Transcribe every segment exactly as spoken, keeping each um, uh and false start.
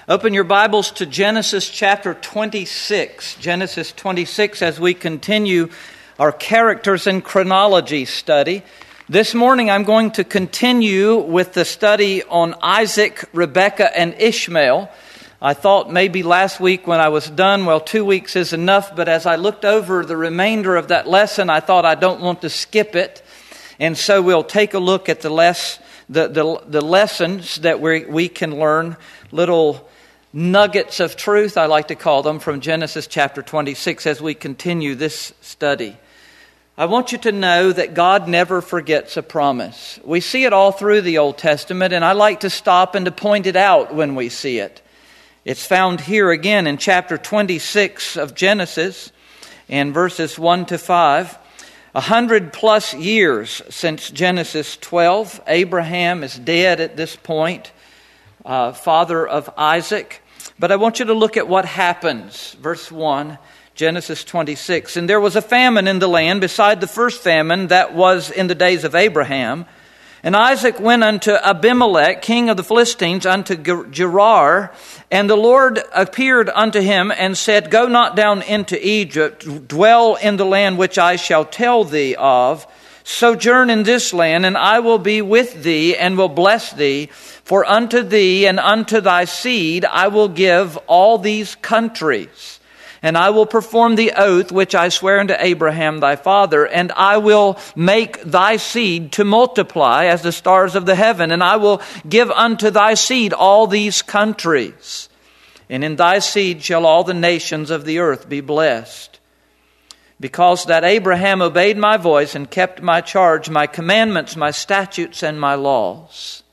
Open your Bibles to Genesis chapter twenty-six. Genesis twenty-six as we continue our characters and chronology study. This morning I'm going to continue with the study on Isaac, Rebekah, and Ishmael. I thought maybe last week when I was done, well, two weeks is enough, but as I looked over the remainder of that lesson, I thought I don't want to skip it. And so we'll take a look at the less the the, the lessons that we we can learn, little nuggets of truth, I like to call them, from Genesis chapter twenty-six as we continue this study. I want you to know that God never forgets a promise. We see it all through the Old Testament, and I like to stop and to point it out when we see it. It's found here again in chapter twenty-six of Genesis, in verses one to five. A hundred plus years since Genesis twelve. Abraham is dead at this point, uh, father of Isaac. But I want you to look at what happens. Verse one, Genesis twenty-six. And there was a famine in the land beside the first famine that was in the days of Abraham. And Isaac went unto Abimelech, king of the Philistines, unto Gerar. And the Lord appeared unto him and said, Go not down into Egypt, dwell in the land which I shall tell thee of. Sojourn in this land, and I will be with thee and will bless thee. For unto thee and unto thy seed I will give all these countries. And I will perform the oath which I swear unto Abraham thy father, and I will make thy seed to multiply as the stars of the heaven, and I will give unto thy seed all these countries. And in thy seed shall all the nations of the earth be blessed. Because that Abraham obeyed my voice and kept my charge, my commandments, my statutes, and my laws.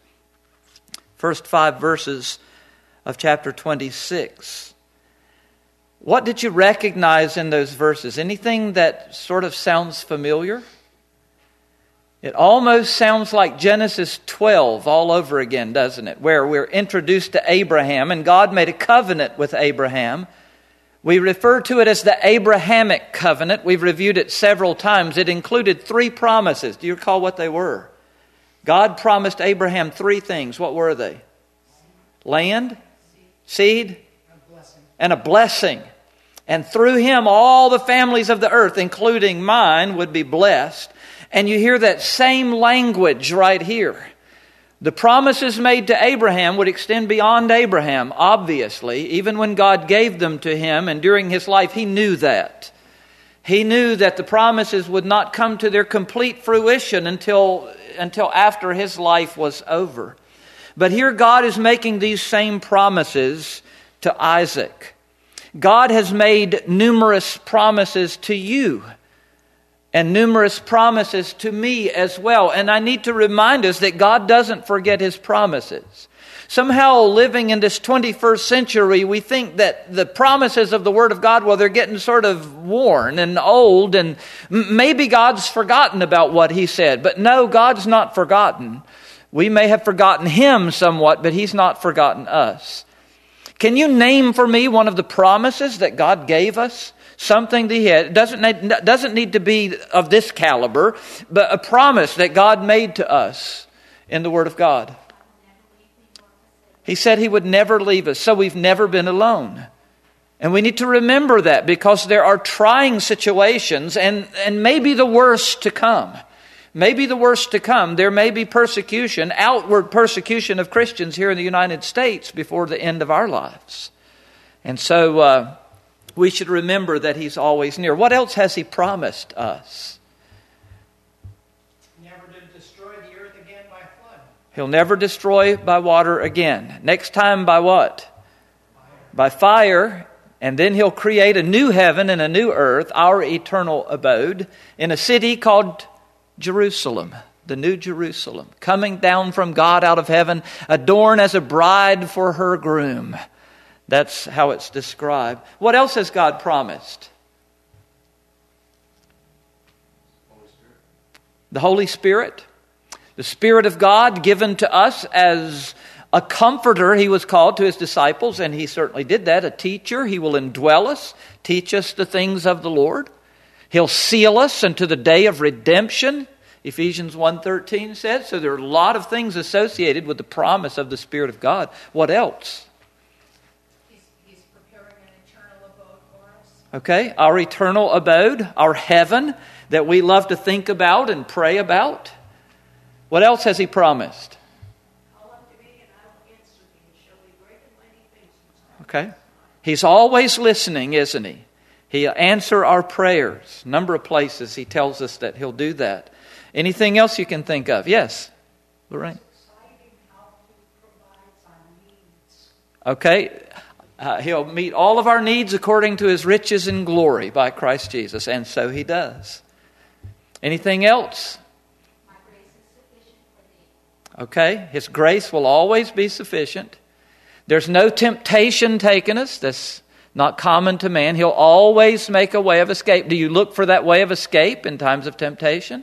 First five verses of chapter twenty-six. What did you recognize in those verses? Anything that sort of sounds familiar? It almost sounds like Genesis twelve all over again, doesn't it? Where we're introduced to Abraham and God made a covenant with Abraham. We refer to it as the Abrahamic covenant. We've reviewed it several times. It included three promises. Do you recall what they were? God promised Abraham three things. What were they? Land, seed, and a blessing. And through him, all the families of the earth, including mine, would be blessed. And you hear that same language right here. The promises made to Abraham would extend beyond Abraham, obviously. Even when God gave them to him, and during his life, he knew that. He knew that the promises would not come to their complete fruition until, until after his life was over. But here God is making these same promises to Isaac. God has made numerous promises to you and numerous promises to me as well. And I need to remind us that God doesn't forget his promises. Somehow living in this twenty-first century, we think that the promises of the Word of God, well, they're getting sort of worn and old, and maybe God's forgotten about what he said. But no, God's not forgotten. We may have forgotten him somewhat, but he's not forgotten us. Can you name for me one of the promises that God gave us? Something that he had. It doesn't need, doesn't need to be of this caliber, but a promise that God made to us in the Word of God. He said he would never leave us, so we've never been alone. And we need to remember that because there are trying situations and, and maybe the worst to come. Maybe the worst to come. There may be persecution, outward persecution of Christians here in the United States before the end of our lives. And so uh, we should remember that he's always near. What else has he promised us? Never to destroy the earth again by flood. He'll never destroy by water again. Next time by what? Fire. By fire. And then he'll create a new heaven and a new earth, our eternal abode, in a city called Jerusalem, the New Jerusalem, coming down from God out of heaven, adorned as a bride for her groom. That's how it's described. What else has God promised? Holy Spirit. The Holy Spirit. The Spirit of God given to us as a comforter, he was called to his disciples, and he certainly did that. A teacher, he will indwell us, teach us the things of the Lord. He'll seal us unto the day of redemption, Ephesians one thirteen says. So there are a lot of things associated with the promise of the Spirit of God. What else? Okay, our eternal abode, our heaven that we love to think about and pray about. What else has He promised? Okay. He's always listening, isn't He? He'll answer our prayers. A number of places He tells us that He'll do that. Anything else you can think of? Yes, Lorraine. Okay. Uh, he'll meet all of our needs according to His riches and glory by Christ Jesus. And so He does. Anything else? My grace is sufficient for thee. Okay. His grace will always be sufficient. There's no temptation taking us. That's not common to man. He'll always make a way of escape. Do you look for that way of escape in times of temptation?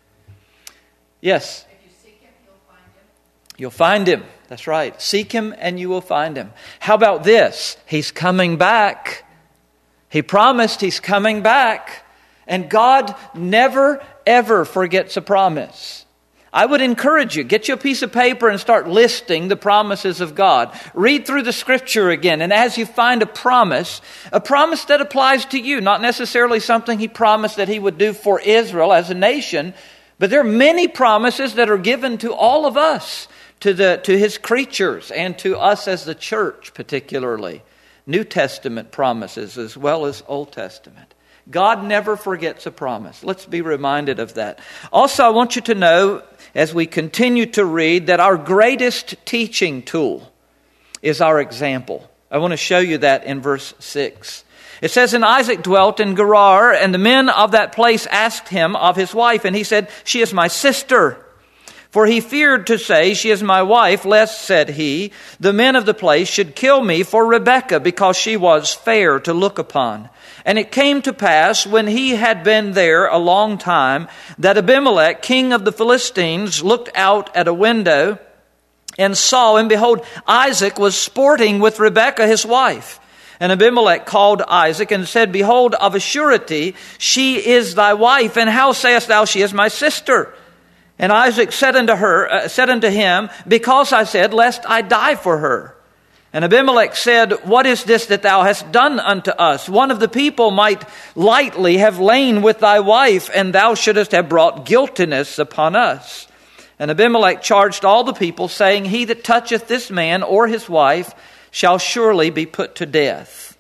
Yes. If you seek Him, you'll find Him. You'll find Him. That's right. Seek Him and you will find Him. How about this? He's coming back. He promised He's coming back. And God never, ever forgets a promise. I would encourage you, get you a piece of paper and start listing the promises of God. Read through the Scripture again, and as you find a promise, a promise that applies to you, not necessarily something He promised that He would do for Israel as a nation, but there are many promises that are given to all of us, to the to His creatures, and to us as the church particularly. New Testament promises as well as Old Testament. God never forgets a promise. Let's be reminded of that. Also, I want you to know, as we continue to read, that our greatest teaching tool is our example. I want to show you that in verse six. It says, "And Isaac dwelt in Gerar, and the men of that place asked him of his wife, and he said, 'She is my sister.' For he feared to say, 'She is my wife,' lest," said he, "the men of the place should kill me for Rebekah, because she was fair to look upon.' And it came to pass, when he had been there a long time, that Abimelech, king of the Philistines, looked out at a window and saw, and behold, Isaac was sporting with Rebekah his wife. And Abimelech called Isaac and said, 'Behold, of a surety she is thy wife, and how sayest thou, she is my sister?' And Isaac said unto her, uh, said unto him, 'Because I said, lest I die for her.' And Abimelech said, 'What is this that thou hast done unto us? One of the people might lightly have lain with thy wife, and thou shouldest have brought guiltiness upon us.' And Abimelech charged all the people, saying, 'He that toucheth this man or his wife shall surely be put to death.'"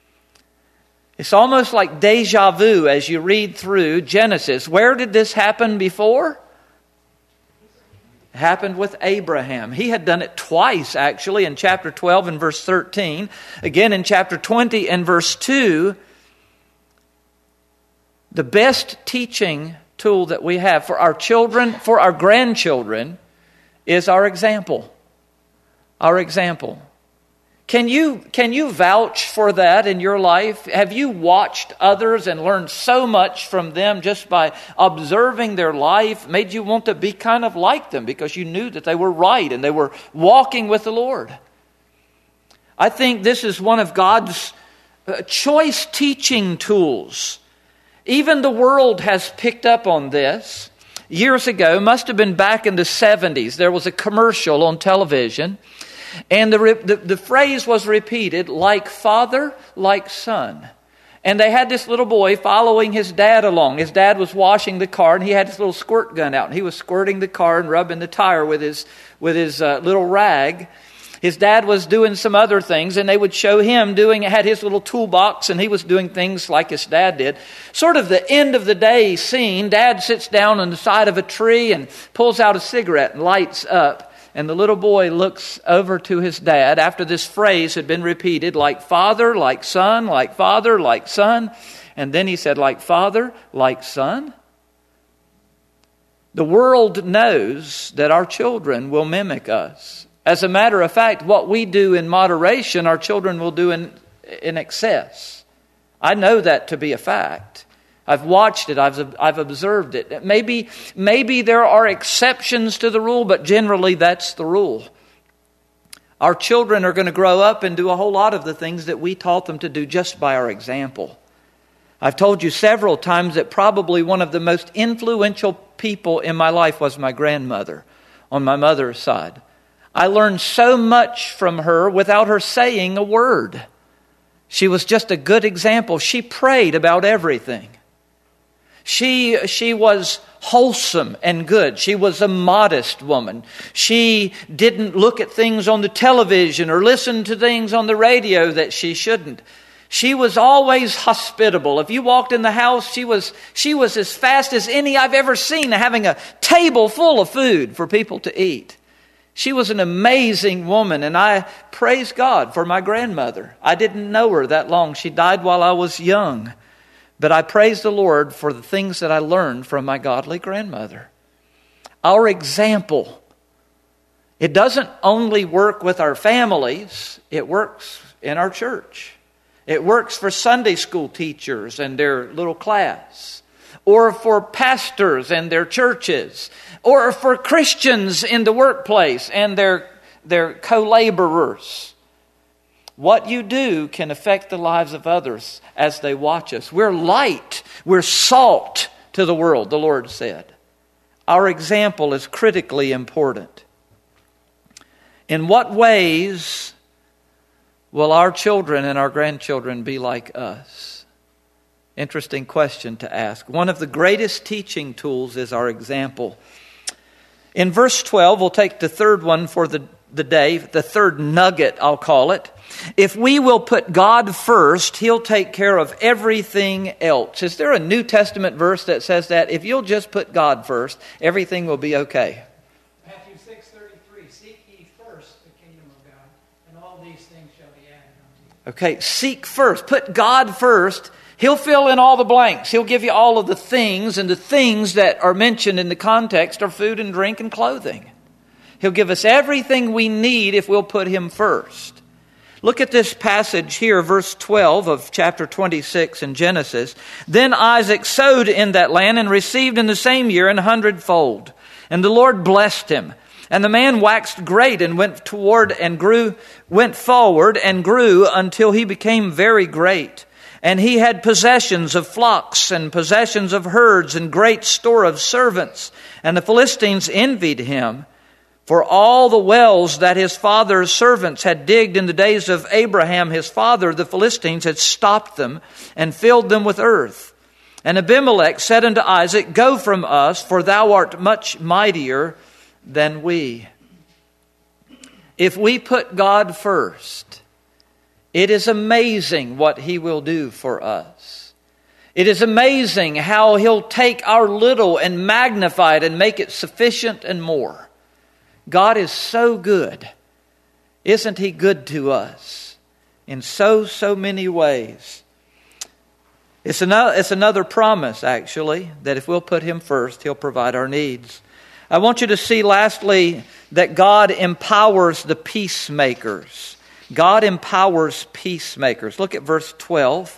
It's almost like deja vu as you read through Genesis. Where did this happen before? Happened with Abraham. He had done it twice, actually, in chapter twelve and verse thirteen. Again, in chapter twenty and verse two. The best teaching tool that we have for our children, for our grandchildren, is our example. Our example. Can you, can you vouch for that in your life? Have you watched others and learned so much from them just by observing their life? Made you want to be kind of like them because you knew that they were right and they were walking with the Lord. I think this is one of God's choice teaching tools. Even the world has picked up on this. Years ago, must have been back in the seventies, there was a commercial on television. And the, the the phrase was repeated, like father, like son. And they had this little boy following his dad along. His dad was washing the car, and he had this little squirt gun out. And he was squirting the car and rubbing the tire with his, with his uh, little rag. His dad was doing some other things, and they would show him doing, had his little toolbox, and he was doing things like his dad did. Sort of the end of the day scene, Dad sits down on the side of a tree and pulls out a cigarette and lights up. And the little boy looks over to his dad after this phrase had been repeated, like father, like son, like father, like son. And then he said, like father, like son. The world knows that our children will mimic us. As a matter of fact, what we do in moderation, our children will do in, in excess. I know that to be a fact. I've watched it. I've I've observed it. Maybe maybe there are exceptions to the rule, but generally that's the rule. Our children are going to grow up and do a whole lot of the things that we taught them to do just by our example. I've told you several times that probably one of the most influential people in my life was my grandmother on my mother's side. I learned so much from her without her saying a word. She was just a good example. She prayed about everything. She, she was wholesome and good. She was a modest woman. She didn't look at things on the television or listen to things on the radio that she shouldn't. She was always hospitable. If you walked in the house, she was, she was as fast as any I've ever seen, having a table full of food for people to eat. She was an amazing woman, and I praise God for my grandmother. I didn't know her that long. She died while I was young. But I praise the Lord for the things that I learned from my godly grandmother. Our example. It doesn't only work with our families, it works in our church. It works for Sunday school teachers and their little class, or for pastors and their churches, or for Christians in the workplace and their, their co-laborers. What you do can affect the lives of others as they watch us. We're light. We're salt to the world, the Lord said. Our example is critically important. In what ways will our children and our grandchildren be like us? Interesting question to ask. One of the greatest teaching tools is our example. In verse twelve, we'll take the third one for the, the day, the third nugget, I'll call it. If we will put God first, He'll take care of everything else. Is there a New Testament verse that says that? If you'll just put God first, everything will be okay. Matthew six thirty-three, seek ye first the kingdom of God, and all these things shall be added unto you. Okay, seek first. Put God first. He'll fill in all the blanks. He'll give you all of the things, and the things that are mentioned in the context are food and drink and clothing. He'll give us everything we need if we'll put Him first. Look at this passage here, verse twelve of chapter twenty-six in Genesis. Then Isaac sowed in that land and received in the same year an hundredfold. And the Lord blessed him. And the man waxed great and went toward and grew, went forward and grew until he became very great. And he had possessions of flocks and possessions of herds and great store of servants. And the Philistines envied him. For all the wells that his father's servants had digged in the days of Abraham his father, the Philistines had stopped them and filled them with earth. And Abimelech said unto Isaac, Go from us, for thou art much mightier than we. If we put God first, it is amazing what He will do for us. It is amazing how He'll take our little and magnify it and make it sufficient and more. God is so good. Isn't He good to us in so, so many ways? It's another, it's another promise, actually, that if we'll put Him first, He'll provide our needs. I want you to see, lastly, that God empowers the peacemakers. God empowers peacemakers. Look at verse twelve.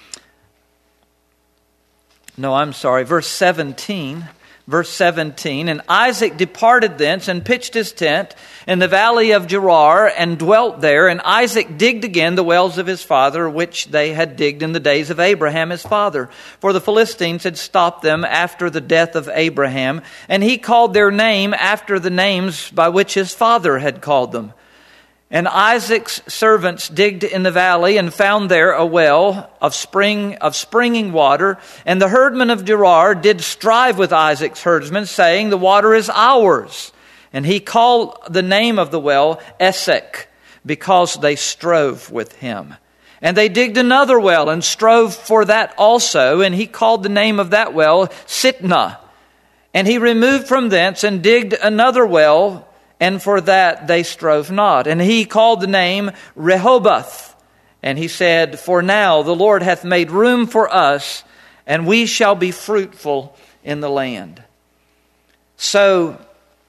No, I'm sorry, verse seventeen. Verse seventeen, and Isaac departed thence and pitched his tent in the valley of Gerar and dwelt there. And Isaac digged again the wells of his father, which they had digged in the days of Abraham his father. For the Philistines had stopped them after the death of Abraham. And he called their name after the names by which his father had called them. And Isaac's servants digged in the valley and found there a well of spring of springing water. And the herdmen of Gerar did strive with Isaac's herdsmen, saying, The water is ours. And he called the name of the well Esek, because they strove with him. And they digged another well and strove for that also. And he called the name of that well Sitnah. And he removed from thence and digged another well, and for that they strove not. And he called the name Rehoboth. And he said, For now the Lord hath made room for us, and we shall be fruitful in the land. So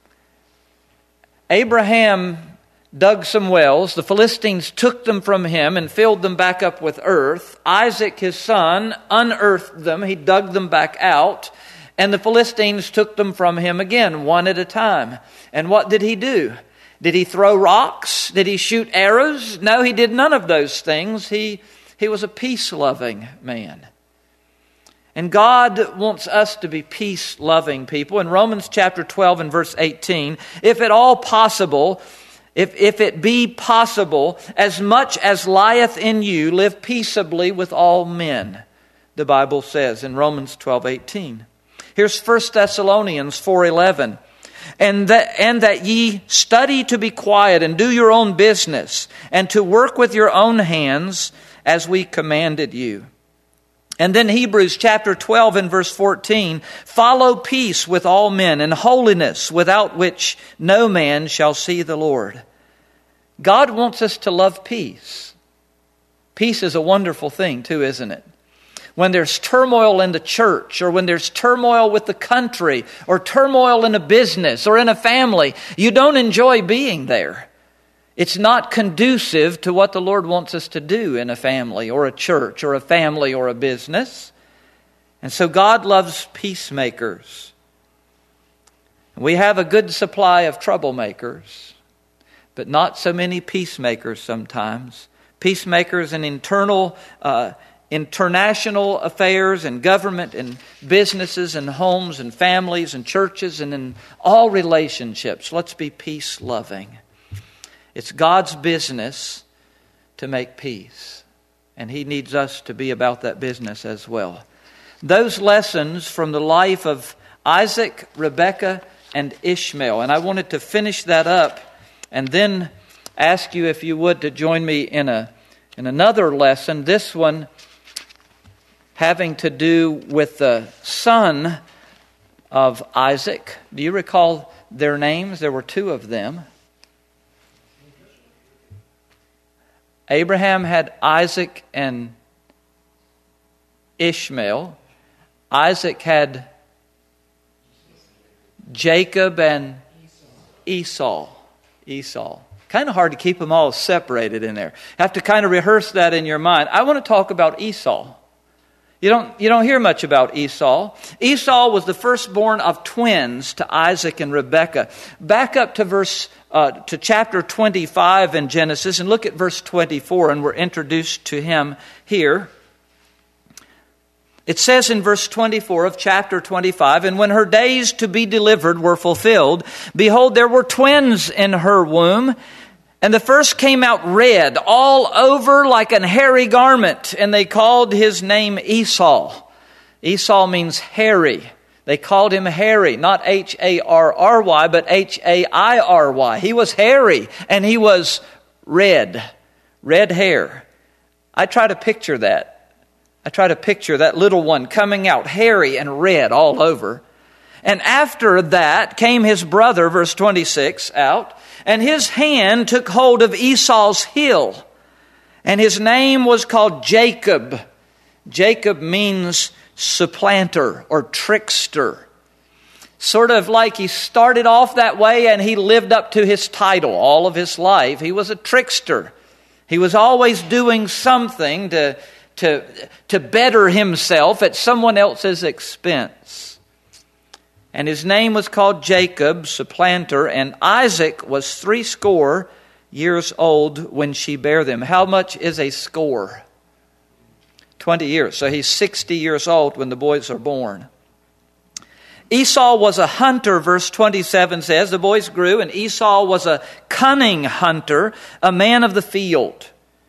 Abraham dug some wells. The Philistines took them from him and filled them back up with earth. Isaac, his son, unearthed them. He dug them back out. And the Philistines took them from him again, one at a time. And what did he do? Did he throw rocks? Did he shoot arrows? No, he did none of those things. He, he was a peace-loving man. And God wants us to be peace-loving people. In Romans chapter twelve and verse eighteen, if at all possible, If, if it be possible, as much as lieth in you, live peaceably with all men, the Bible says in Romans twelve eighteen. Here's First Thessalonians four eleven. And that, and that ye study to be quiet and do your own business, and to work with your own hands as we commanded you. And then Hebrews chapter twelve and verse fourteen, follow peace with all men and holiness, without which no man shall see the Lord. God wants us to love peace. Peace is a wonderful thing too, isn't it? When there's turmoil in the church, or when there's turmoil with the country, or turmoil in a business or in a family, you don't enjoy being there. It's not conducive to what the Lord wants us to do in a family or a church or a family or a business. And so God loves peacemakers. We have a good supply of troublemakers, but not so many peacemakers sometimes. Peacemakers in internal, uh, international affairs and government and businesses and homes and families and churches and in all relationships. Let's be peace-loving. It's God's business to make peace, and He needs us to be about that business as well. Those lessons from the life of Isaac, Rebekah, and Ishmael. And I wanted to finish that up and then ask you, if you would, to join me in a in another lesson. This one having to do with the son of Isaac. Do you recall their names? There were two of them. Abraham had Isaac and Ishmael. Isaac had Jacob and Esau. Esau. Kind of hard to keep them all separated in there. Have to kind of rehearse that in your mind. I want to talk about Esau. You don't, you don't hear much about Esau. Esau was the firstborn of twins to Isaac and Rebekah. Back up to verse uh, to chapter twenty-five in Genesis and look at verse twenty-four, and we're introduced to him here. It says in verse twenty-four of chapter twenty-five, and when her days to be delivered were fulfilled, behold, there were twins in her womb. And the first came out red, all over like an hairy garment, and they called his name Esau. Esau means hairy. They called him hairy, not H A R R Y, but H A I R Y. He was hairy, and he was red, red hair. I try to picture that. I try to picture that little one coming out hairy and red all over. And after that came his brother, verse twenty-six, out. And his hand took hold of Esau's heel. And his name was called Jacob. Jacob means supplanter or trickster. Sort of like he started off that way and he lived up to his title all of his life. He was a trickster. He was always doing something to, to, to better himself at someone else's expense. And his name was called Jacob, supplanter, and Isaac was threescore years old when she bare them. How much is a score? Twenty years. So he's sixty years old when the boys are born. Esau was a hunter, verse twenty-seven says. The boys grew, and Esau was a cunning hunter, a man of the field.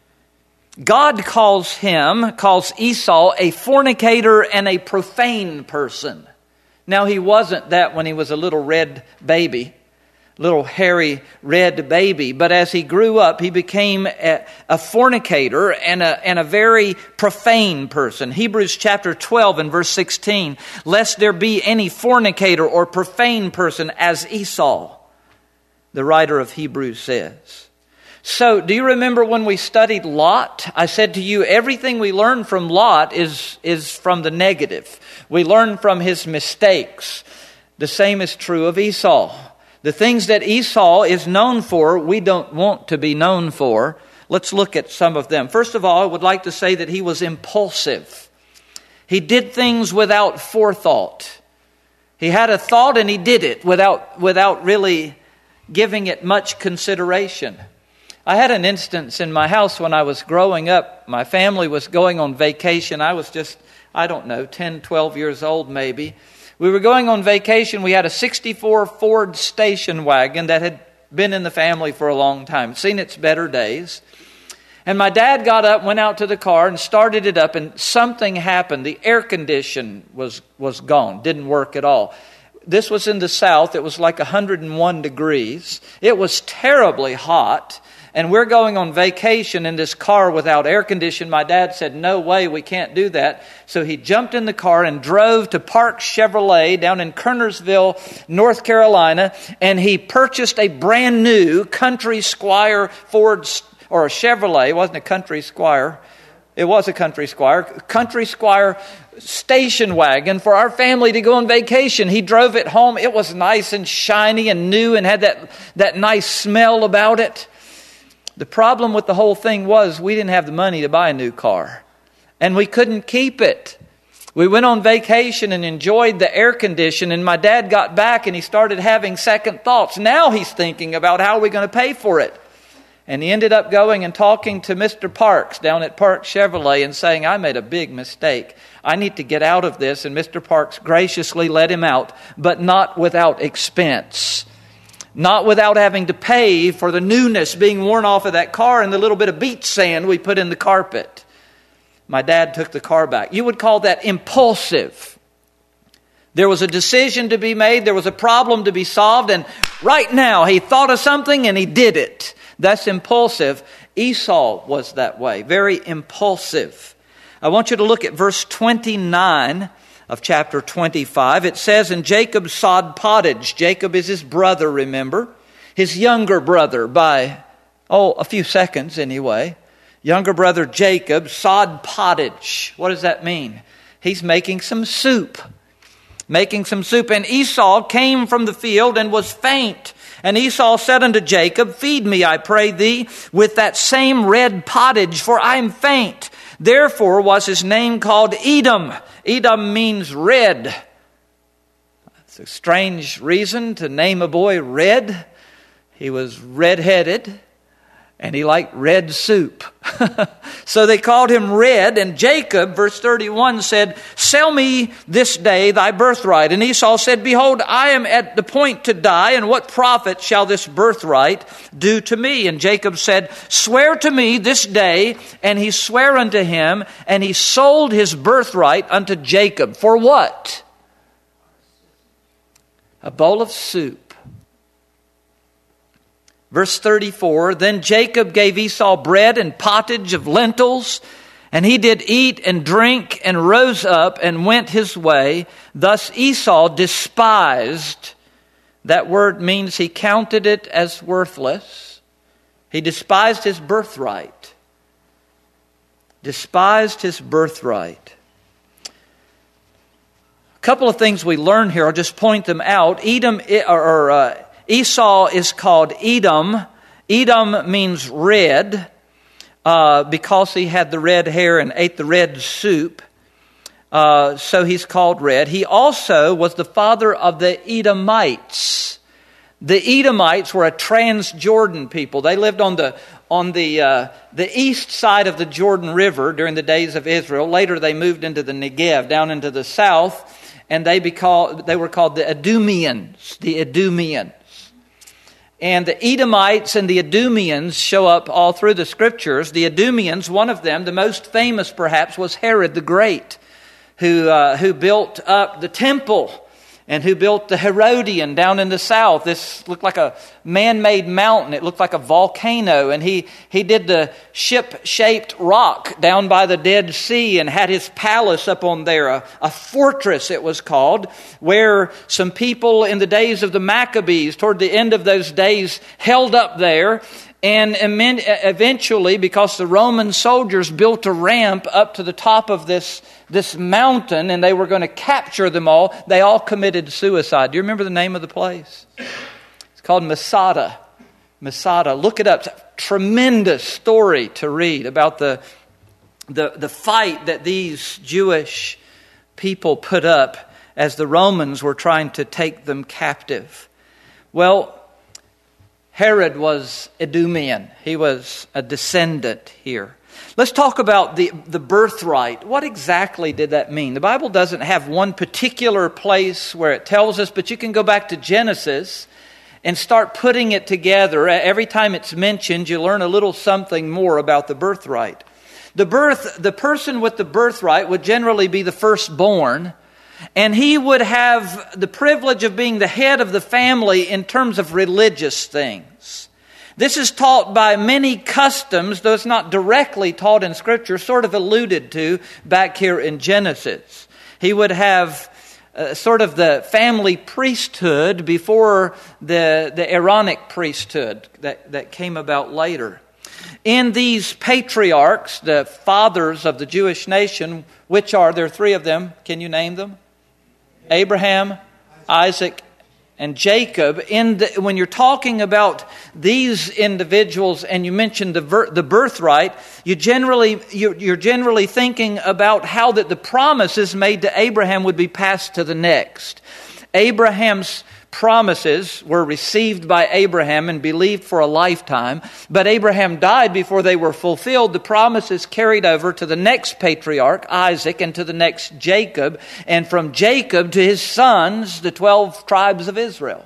God calls him, calls Esau, a fornicator and a profane person. Now, he wasn't that when he was a little red baby, little hairy red baby. But as he grew up, he became a, a fornicator and a, and a very profane person. Hebrews chapter twelve and verse sixteen, lest there be any fornicator or profane person as Esau, the writer of Hebrews says. So, do you remember when we studied Lot? I said to you, everything we learn from Lot is, is from the negative. We learn from his mistakes. The same is true of Esau. The things that Esau is known for, we don't want to be known for. Let's look at some of them. First of all, I would like to say that he was impulsive. He did things without forethought. He had a thought and he did it without, without really giving it much consideration. I had an instance in my house when I was growing up. My family was going on vacation. I was just, I don't know, ten, twelve years old maybe. We were going on vacation. We had a sixty-four Ford station wagon that had been in the family for a long time, seen its better days. And my dad got up, went out to the car and started it up, and something happened. The air condition was, was gone, didn't work at all. This was in the South. It was like one hundred one degrees. It was terribly hot. And we're going on vacation in this car without air conditioning. My dad said, no way, we can't do that. So he jumped in the car and drove to Park Chevrolet down in Kernersville, North Carolina. And he purchased a brand new Country Squire Ford, or a Chevrolet. It wasn't a Country Squire. It was a Country Squire. Country Squire station wagon for our family to go on vacation. He drove it home. It was nice and shiny and new and had that, that nice smell about it. The problem with the whole thing was we didn't have the money to buy a new car. And we couldn't keep it. We went on vacation and enjoyed the air condition, and my dad got back and he started having second thoughts. Now he's thinking about how are we going to pay for it. And he ended up going and talking to Mister Parks down at Park Chevrolet and saying, I made a big mistake. I need to get out of this. And Mister Parks graciously let him out, but not without expense. Not without having to pay for the newness being worn off of that car and the little bit of beach sand we put in the carpet. My dad took the car back. You would call that impulsive. There was a decision to be made. There was a problem to be solved. And right now he thought of something and he did it. That's impulsive. Esau was that way. Very impulsive. I want you to look at verse twenty-nine of chapter twenty-five. It says, and Jacob sod pottage. Jacob is his brother, remember? His younger brother by, oh, a few seconds anyway. Younger brother Jacob sod pottage. What does that mean? He's making some soup. Making some soup. And Esau came from the field and was faint. And Esau said unto Jacob, feed me, I pray thee, with that same red pottage, for I am faint. Therefore was his name called Edom. Edom means red. It's a strange reason to name a boy Red. He was red-headed, and he liked red soup. So they called him Red, and Jacob, verse thirty-one, said, sell me this day thy birthright. And Esau said, behold, I am at the point to die, and what profit shall this birthright do to me? And Jacob said, swear to me this day. And he sware unto him, and he sold his birthright unto Jacob. For what? A bowl of soup. Verse thirty-four, then Jacob gave Esau bread and pottage of lentils, and he did eat and drink and rose up and went his way. Thus Esau despised. That word means he counted it as worthless. He despised his birthright. Despised his birthright. A couple of things we learn here, I'll just point them out. Edom, or uh, Esau is called Edom. Edom means red uh, because he had the red hair and ate the red soup. Uh, so he's called Red. He also was the father of the Edomites. The Edomites were a Transjordan people. They lived on the on the uh, the east side of the Jordan River during the days of Israel. Later they moved into the Negev, down into the south, and they, be called, they were called the Edomians. The Edomians. And the Edomites and the Edomians show up all through the scriptures. The Edomians, one of them, the most famous perhaps, was Herod the Great, who uh, who built up the temple and who built the Herodian down in the south. This looked like a man-made mountain. It looked like a volcano. And he, he did the ship-shaped rock down by the Dead Sea and had his palace up on there, a, a fortress it was called, where some people in the days of the Maccabees, toward the end of those days, held up there. And eventually, because the Roman soldiers built a ramp up to the top of this, this mountain, and they were going to capture them all, they all committed suicide. Do you remember the name of the place? It's called Masada. Masada. Look it up. It's a tremendous story to read about the, the, the fight that these Jewish people put up as the Romans were trying to take them captive. Well, Herod was Edomian. He was a descendant here. Let's talk about the, the birthright. What exactly did that mean? The Bible doesn't have one particular place where it tells us, but you can go back to Genesis and start putting it together. Every time it's mentioned, you learn a little something more about the birthright. The birth, the person with the birthright would generally be the firstborn, and he would have the privilege of being the head of the family in terms of religious things. This is taught by many customs, though it's not directly taught in Scripture, sort of alluded to back here in Genesis. He would have uh, sort of the family priesthood before the, the Aaronic priesthood that, that came about later. In these patriarchs, the fathers of the Jewish nation, which are, there are three of them, can you name them? Abraham, Isaac, and Jacob. In the, when you're talking about these individuals and you mention the ver, the birthright, you generally you're, you're generally thinking about how that the promises made to Abraham would be passed to the next. Abraham's promises were received by Abraham and believed for a lifetime, but Abraham died before they were fulfilled. The promises carried over to the next patriarch, Isaac, and to the next, Jacob, and from Jacob to his sons, the twelve tribes of Israel.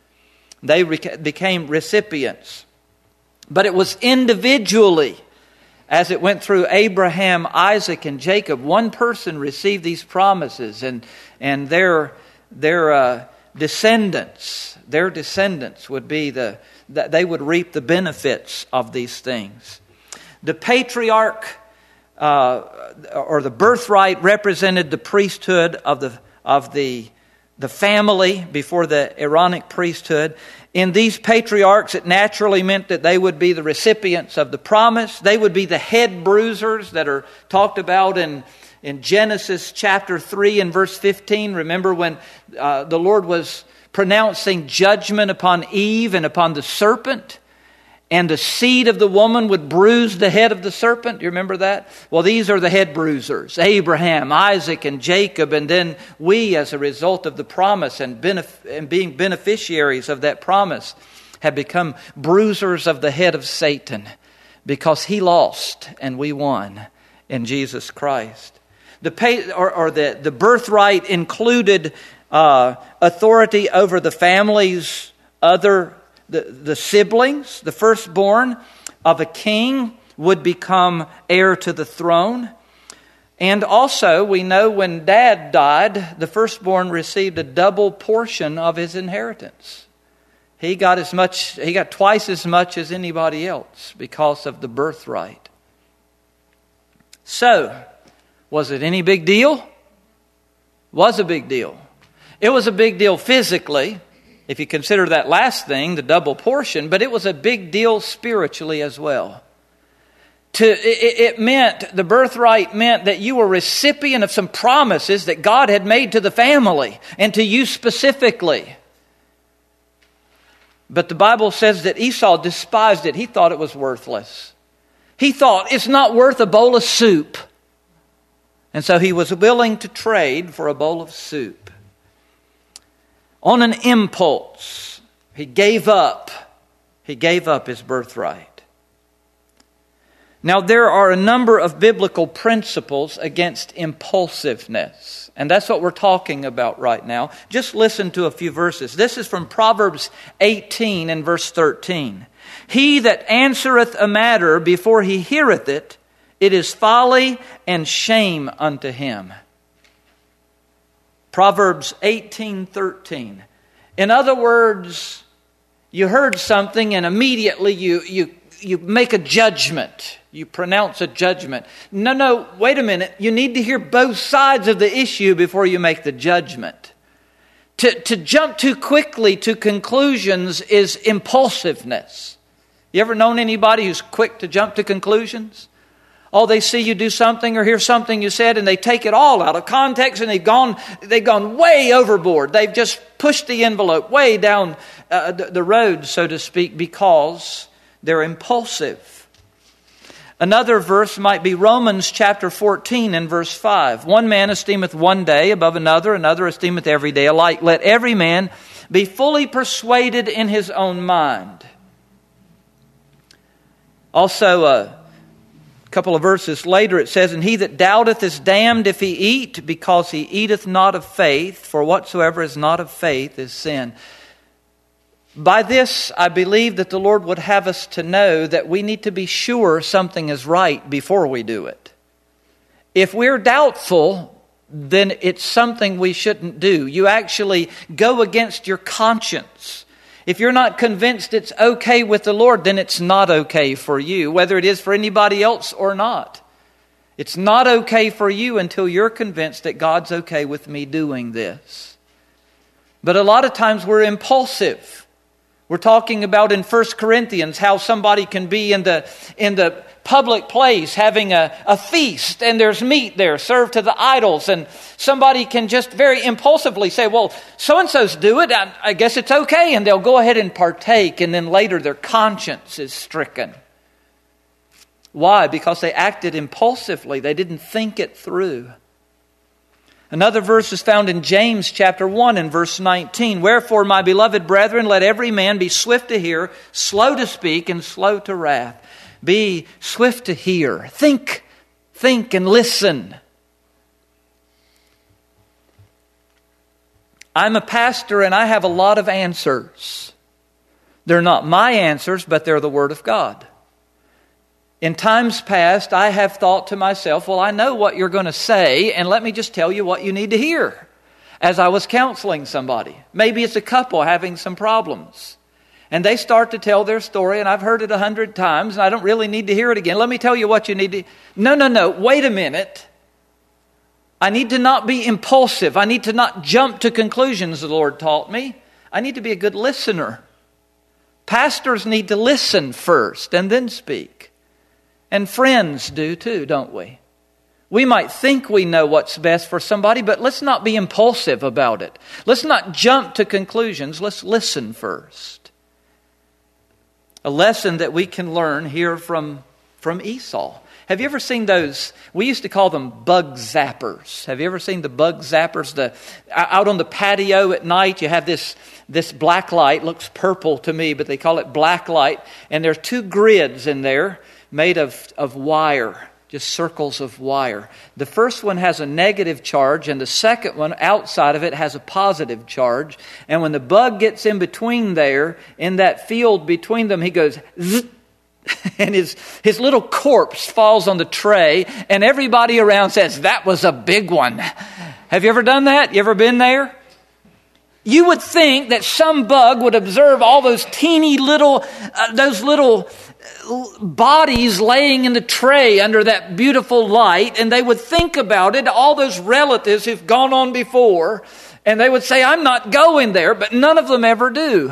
They re- became recipients. But it was individually, as it went through Abraham, Isaac, and Jacob, one person received these promises, and, and their, their uh, descendants, their descendants would be the, that they would reap the benefits of these things. The patriarch uh, or the birthright represented the priesthood of the of the the family before the Aaronic priesthood. In these patriarchs, it naturally meant that they would be the recipients of the promise. They would be the head bruisers that are talked about in In Genesis chapter three and verse fifteen, remember when uh, the Lord was pronouncing judgment upon Eve and upon the serpent, and the seed of the woman would bruise the head of the serpent. Do you remember that? Well, these are the head bruisers, Abraham, Isaac, and Jacob, and then we, as a result of the promise and, benef- and being beneficiaries of that promise, have become bruisers of the head of Satan, because he lost and we won in Jesus Christ. The pay, or, or the, the birthright included uh, authority over the family's other, the, the siblings. The firstborn of a king would become heir to the throne. And also, we know when Dad died, the firstborn received a double portion of his inheritance. He got as much, he got twice as much as anybody else because of the birthright. So, was it any big deal? Was a big deal. It was a big deal physically, if you consider that last thing, the double portion, but it was a big deal spiritually as well. To, it, it meant, the birthright meant that you were recipient of some promises that God had made to the family and to you specifically. But the Bible says that Esau despised it. He thought it was worthless. He thought, it's not worth a bowl of soup. And so he was willing to trade for a bowl of soup. On an impulse, he gave up. He gave up his birthright. Now, there are a number of biblical principles against impulsiveness. And that's what we're talking about right now. Just listen to a few verses. This is from Proverbs eighteen and verse thirteen. He that answereth a matter before he heareth it, it is folly and shame unto him. Proverbs eighteen thirteen. In other words, you heard something and immediately you, you, you make a judgment. You pronounce a judgment. No, no, wait a minute. You need to hear both sides of the issue before you make the judgment. To, to jump too quickly to conclusions is impulsiveness. You ever known anybody who's quick to jump to conclusions? Oh, they see you do something or hear something you said and they take it all out of context and they've gone they've gone way overboard. They've just pushed the envelope way down uh, the, the road, so to speak, because they're impulsive. Another verse might be Romans chapter fourteen and verse five. One man esteemeth one day above another, another esteemeth every day alike. Let every man be fully persuaded in his own mind. Also, uh, a couple of verses later it says, and he that doubteth is damned if he eat, because he eateth not of faith, for whatsoever is not of faith is sin. By this, I believe that the Lord would have us to know that we need to be sure something is right before we do it. If we're doubtful, then it's something we shouldn't do. You actually go against your conscience. If you're not convinced it's okay with the Lord, then it's not okay for you, whether it is for anybody else or not. It's not okay for you until you're convinced that God's okay with me doing this. But a lot of times we're impulsive. We're talking about in First Corinthians how somebody can be in the in the public place having a, a feast and there's meat there served to the idols, and somebody can just very impulsively say, well, so-and-so's do it, I, I guess it's okay, and they'll go ahead and partake, and then later their conscience is stricken. Why? Because they acted impulsively. They didn't think it through. Another verse is found in James chapter one and verse nineteen. Wherefore, my beloved brethren, let every man be swift to hear, slow to speak, and slow to wrath. Be swift to hear. Think, think and listen. I'm a pastor and I have a lot of answers. They're not my answers, but they're the Word of God. In times past, I have thought to myself, well, I know what you're going to say, and let me just tell you what you need to hear. As I was counseling somebody, maybe it's a couple having some problems, and they start to tell their story, and I've heard it a hundred times, and I don't really need to hear it again. Let me tell you what you need to... No, no, no, wait a minute. I need to not be impulsive. I need to not jump to conclusions, the Lord taught me. I need to be a good listener. Pastors need to listen first and then speak. And friends do too, don't we? We might think we know what's best for somebody, but let's not be impulsive about it. Let's not jump to conclusions. Let's listen first. A lesson that we can learn here from, from Esau. Have you ever seen those? We used to call them bug zappers. Have you ever seen the bug zappers? The out on the patio at night, you have this this black light. Looks purple to me, but they call it black light. And there's two grids in there made of, of wire, just circles of wire. The first one has a negative charge, and the second one outside of it has a positive charge. And when the bug gets in between there, in that field between them, he goes zzz, and his, his little corpse falls on the tray, and everybody around says, that was a big one. Have you ever done that? You ever been there? You would think that some bug would observe all those teeny little, uh, those little bodies laying in the tray under that beautiful light, and they would think about it, all those relatives who've gone on before, and they would say, I'm not going there, but none of them ever do.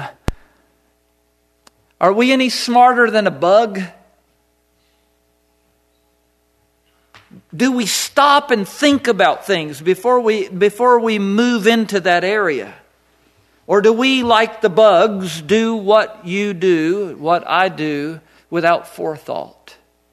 Are we any smarter than a bug? Do we stop and think about things before we before we move into that area? Or do we, like the bugs, do what you do, what I do, without forethought?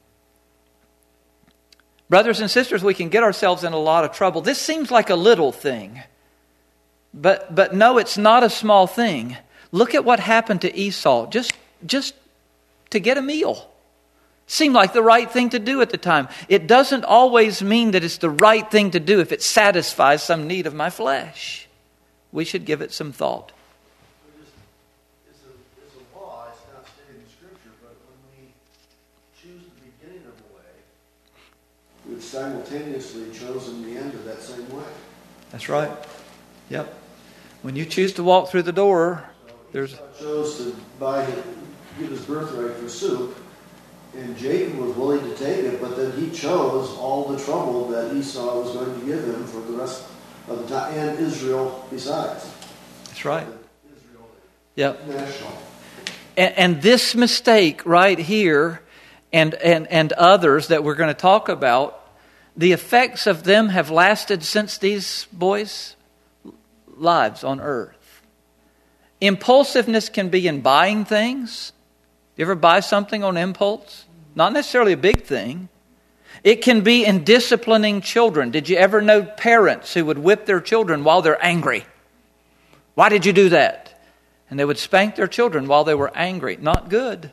Brothers and sisters, we can get ourselves in a lot of trouble. This seems like a little thing. But but no, it's not a small thing. Look at what happened to Esau just, just to get a meal. Seemed like the right thing to do at the time. It doesn't always mean that it's the right thing to do if it satisfies some need of my flesh. We should give it some thought. It's a, it's a law. It's not stated in Scripture, but when we choose the beginning of a way, we've simultaneously chosen the end of that same way. That's right. Yep. When you choose to walk through the door, so there's... Esau chose to buy, give his birthright for soup, and Jacob was willing to take it, but then he chose all the trouble that Esau was going to give him for the rest of the time, and Israel besides. That's right. Israel, yep. national. And, and this mistake right here, and, and, and others that we're going to talk about, the effects of them have lasted since these boys' lives on earth. Impulsiveness can be in buying things. You ever buy something on impulse? Not necessarily a big thing. It can be in disciplining children. Did you ever know parents who would whip their children while they're angry? Why did you do that? And they would spank their children while they were angry. Not good.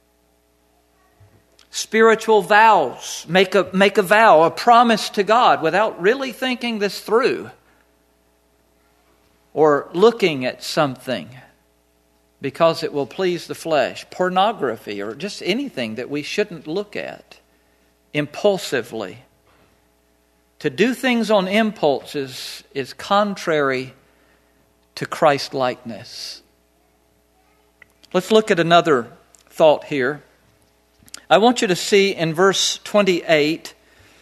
Spiritual vows. Make a, make a vow, a promise to God without really thinking this through. Or looking at something. because it will please the flesh. Pornography, or just anything that we shouldn't look at impulsively. To do things on impulse is, is contrary to Christ-likeness. Let's look at another thought here. I want you to see in verse twenty-eight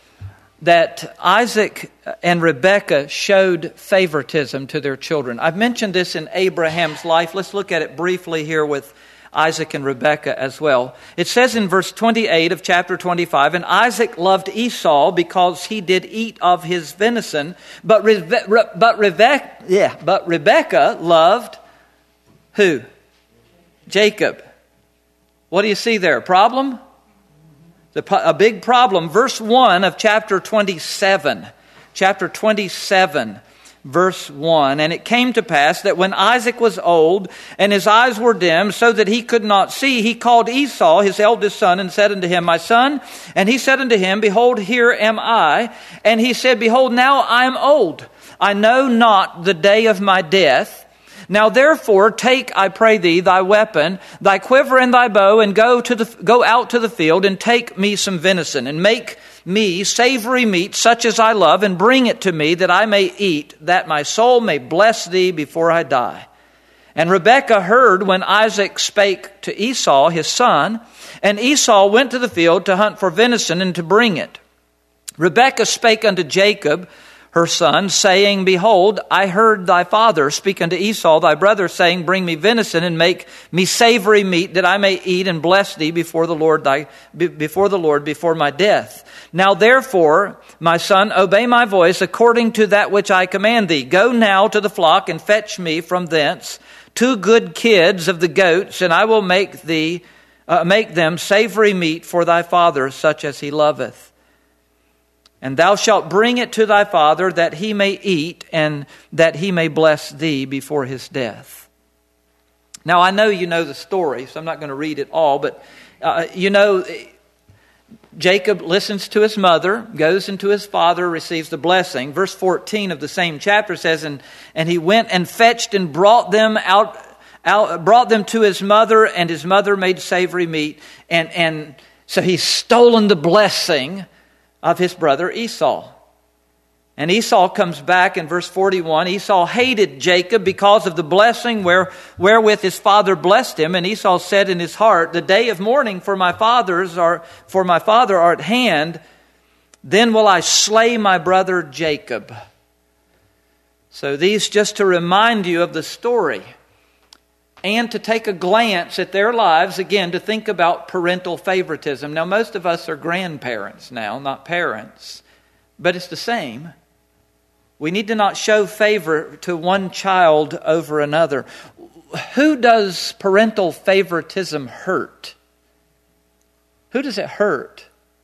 that Isaac and Rebekah showed favoritism to their children. I've mentioned this in Abraham's life. Let's look at it briefly here with Isaac and Rebekah as well. It says in verse twenty-eight of chapter twenty-five, "And Isaac loved Esau because he did eat of his venison, but Rebe- Re- but Rebekah, yeah, but Rebekah loved who? Jacob." What do you see there? Problem? The, a big problem. Verse one of chapter twenty-seven. Chapter twenty-seven, verse one. "And it came to pass that when Isaac was old, and his eyes were dim, so that he could not see, he called Esau, his eldest son, and said unto him, My son. And he said unto him, Behold, here am I. And he said, Behold, now I am old. I know not the day of my death. Now therefore take, I pray thee, thy weapon, thy quiver and thy bow, and go to the go out to the field, and take me some venison, and make me savory meat such as I love, and bring it to me, that I may eat, that my soul may bless thee before I die. And Rebekah heard when Isaac spake to Esau his son, and Esau went to the field to hunt for venison, and to bring it. Rebekah spake unto Jacob her son, saying, Behold, I heard thy father speak unto Esau thy brother, saying, Bring me venison, and make me savory meat, that I may eat and bless thee before the Lord thy before the Lord before my death. Now therefore, my son, obey my voice according to that which I command thee. Go now to the flock, and fetch me from thence two good kids of the goats, and I will make thee uh, make them savory meat for thy father, such as he loveth. And thou shalt bring it to thy father, that he may eat, and that he may bless thee before his death." Now I know you know the story, so I'm not going to read it all, but uh, you know, Jacob listens to his mother, goes into his father, receives the blessing. Verse fourteen of the same chapter says, and, and he went and fetched and brought them out, out, brought them to his mother, and his mother made savory meat. And, and so he's stolen the blessing of his brother Esau. And Esau comes back in verse forty-one. Esau hated Jacob because of the blessing where, wherewith his father blessed him. And Esau said in his heart, The day of mourning for my fathers are for my father are at hand. Then will I slay my brother Jacob. So these just to remind you of the story, and to take a glance at their lives, again, to think about parental favoritism. Now, most of us are grandparents now, not parents. But it's the same. We need to not show favor to one child over another. Who does parental favoritism hurt? Who does it hurt?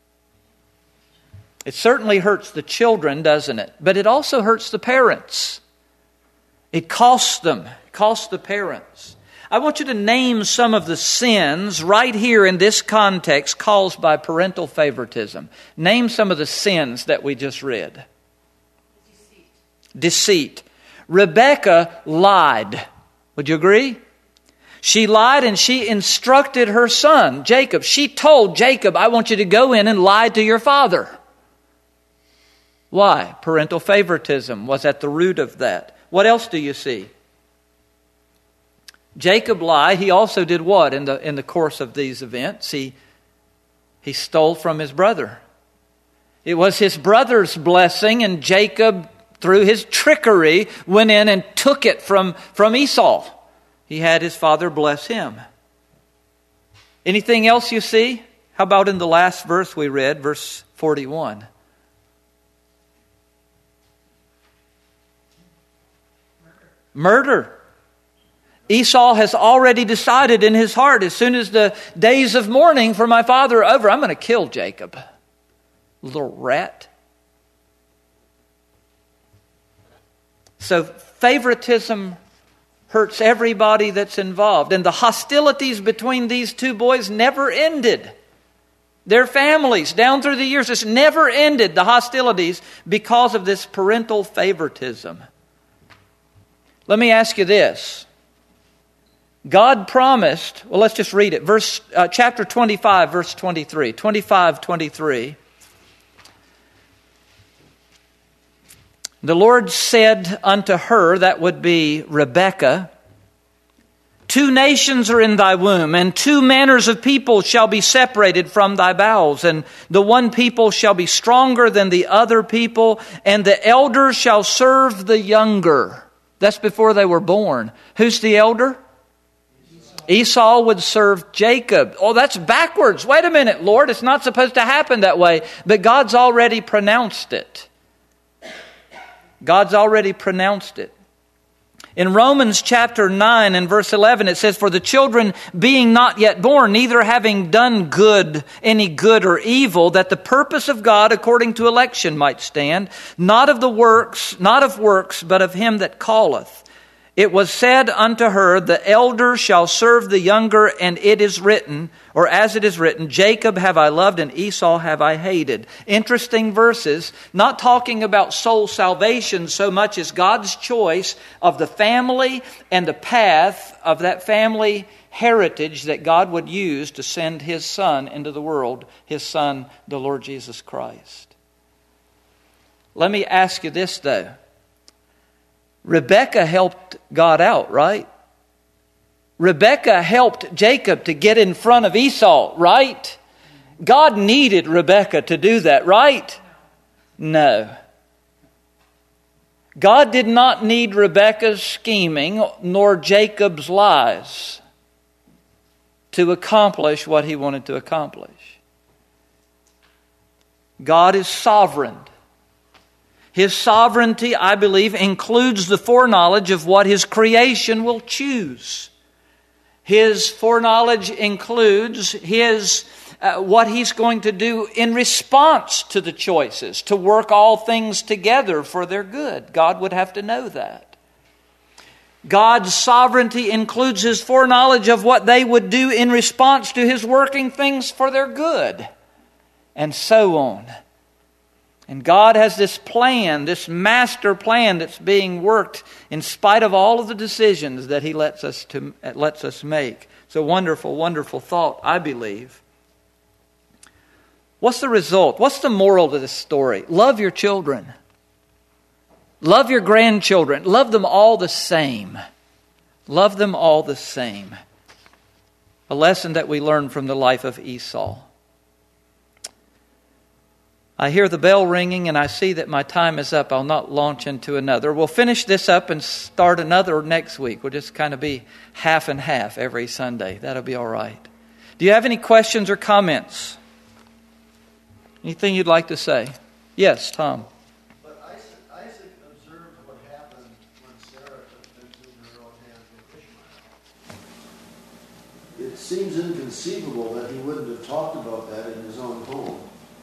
It certainly hurts the children, doesn't it? But it also hurts the parents. It costs them. It costs the parents. I want you to name some of the sins right here in this context caused by parental favoritism. Name some of the sins that we just read. Deceit. Deceit. Rebekah lied. Would you agree? She lied, and she instructed her son, Jacob. She told Jacob, I want you to go in and lie to your father. Why? Parental favoritism was at the root of that. What else do you see? Jacob lied. He also did what in the in the course of these events? He, he stole from his brother. It was his brother's blessing, and Jacob, through his trickery, went in and took it from, from Esau. He had his father bless him. Anything else you see? How about in the last verse we read, verse forty-one? Murder. Murder. Esau has already decided in his heart, as soon as the days of mourning for my father are over, I'm going to kill Jacob. Little rat. So favoritism hurts everybody that's involved. And the hostilities between these two boys never ended. Their families, down through the years, it's never ended, the hostilities, because of this parental favoritism. Let me ask you this. God promised, well, let's just read it. Verse, uh, chapter twenty-five, verse twenty-three. twenty-five, twenty-three. The Lord said unto her, that would be Rebekah, two nations are in thy womb, and two manners of people shall be separated from thy bowels. And the one people shall be stronger than the other people, and the elder shall serve the younger. That's before they were born. Who's the elder? Esau would serve Jacob. Oh, that's backwards. Wait a minute, Lord. It's not supposed to happen that way. But God's already pronounced it. God's already pronounced it. In Romans chapter nine and verse eleven, it says, for the children being not yet born, neither having done good, any good or evil, that the purpose of God according to election might stand, not of the works, not of works, but of him that calleth. It was said unto her, the elder shall serve the younger, and it is written, or as it is written, Jacob have I loved and Esau have I hated. Interesting verses, not talking about soul salvation so much as God's choice of the family and the path of that family heritage that God would use to send His Son into the world, His Son, the Lord Jesus Christ. Let me ask you this though. Rebekah helped God out, right? Rebekah helped Jacob to get in front of Esau, right? God needed Rebekah to do that, right? No. God did not need Rebekah's scheming nor Jacob's lies to accomplish what He wanted to accomplish. God is sovereign. His sovereignty, I believe, includes the foreknowledge of what His creation will choose. His foreknowledge includes His uh, what He's going to do in response to the choices, to work all things together for their good. God would have to know that. God's sovereignty includes His foreknowledge of what they would do in response to His working things for their good, and so on. And God has this plan, this master plan that's being worked in spite of all of the decisions that He lets us to lets us make. It's a wonderful, wonderful thought, I believe. What's the result? What's the moral to this story? Love your children. Love your grandchildren. Love them all the same. Love them all the same. A lesson that we learn from the life of Esau. I hear the bell ringing and I see that my time is up. I'll not launch into another. We'll finish this up and start another next week. We'll just kind of be half and half every Sunday. That'll be all right. Do you have any questions or comments? Anything you'd like to say? Yes, Tom. But Isaac, Isaac observed what happened when Sarah took things in her own hands with Ishmael. It seems inconceivable that he wouldn't have talked about that in his own home.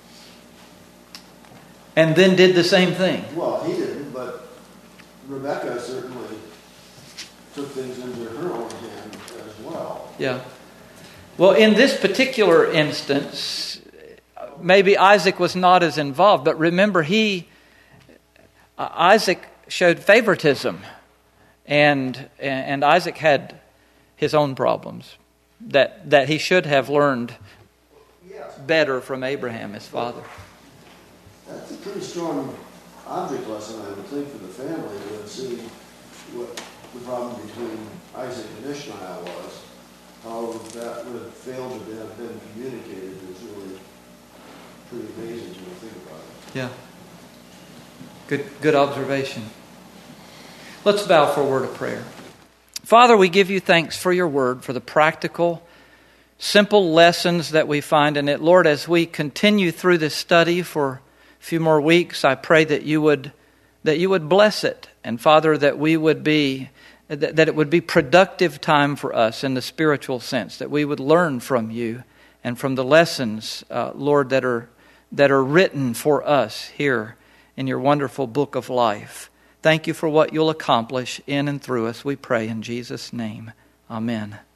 And then did the same thing. Well, he didn't, but Rebekah certainly took things into her own hand as well. Yeah. Well, in this particular instance, maybe Isaac was not as involved, but remember, he, uh, Isaac showed favoritism, and and Isaac had his own problems that that he should have learned better from Abraham, his father. That's a pretty strong object lesson, I would think, for the family to see what the problem between Isaac and Ishmael was. How that would have failed to have been communicated is really pretty amazing when you think about it. Yeah. Good, good observation. Let's bow for a word of prayer. Father, we give you thanks for your word, for the practical, simple lessons that we find in it. Lord, as we continue through this study for a few more weeks, I pray that you would that you would bless it, and Father, that we would be that, that it would be productive time for us in the spiritual sense, that we would learn from you and from the lessons, uh, Lord, that are that are written for us here in your wonderful book of life. Thank you for what you'll accomplish in and through us. We pray in Jesus' name. Amen.